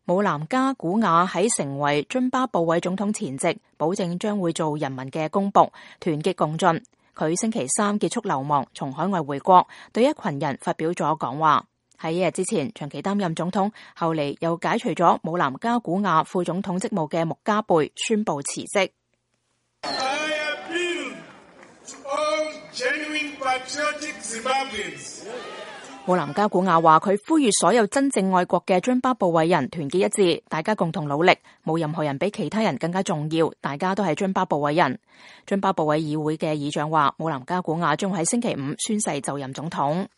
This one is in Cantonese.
姆南加古瓦喺成為津巴布韋總統前夕，保證將會做人民嘅公僕，團結共進。佢星期三結束流亡，從海外回國，對一群人發表咗講話。喺一日之前，長期擔任總統，後嚟又解除咗姆南加古瓦副總統職務嘅穆加貝宣布辭職。姆南加古瓦話：佢呼籲所有真正愛國嘅津巴布韋人團結一致，大家共同努力，冇任何人比其他人更加重要，大家都係津巴布韋人。津巴布韋議會嘅議長話：姆南加古瓦將會喺星期五宣誓就任總統。